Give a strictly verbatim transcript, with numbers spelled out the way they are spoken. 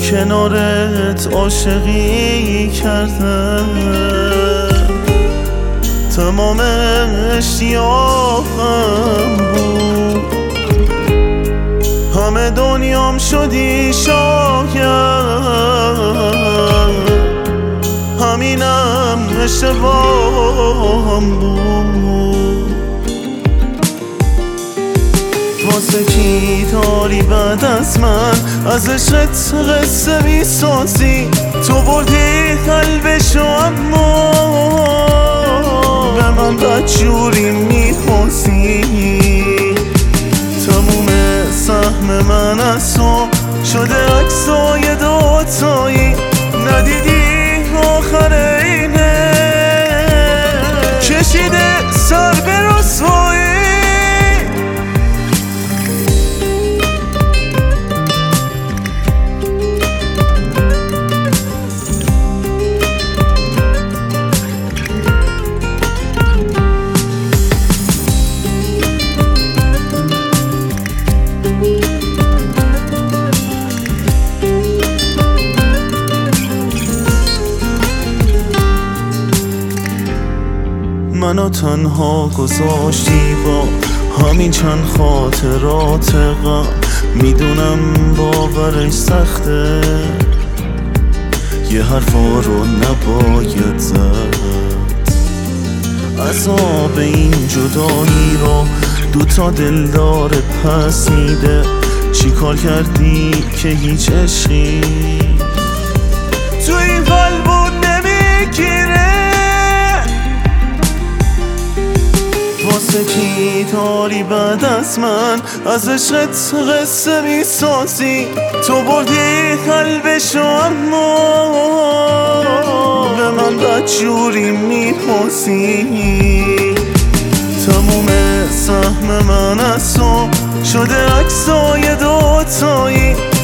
کنارت عاشقی کرده، تمام اشتیاقم بود، همه دنیام شدی شاید، همینم اشتباهم بود. واسه کی داری بعد از من از عشقت قصه میسازی؟ تو بردی قلبشو اما به من بدجوری میخواستی. تموم سهم من از تو شده عکسای دوتایی، ندیدی آخر اینه کشیده سر به رسوایی. منو تنها گذاشتی با همین چند خاطرات غم، میدونم باورش سخته، یه حرفا رو نباید زد. عذاب این جدایی رو دوتا دلدار پس میده، چی کار کردی که هیچ عشقی تو این قلبو نمیگیره؟ واسه کی داری بعد از من از عشقت قصه میسازی؟ تو بردی قلبشو اما به من بدجوری میپرسی. تموم سهم من از تو شده عکسای دوتایی،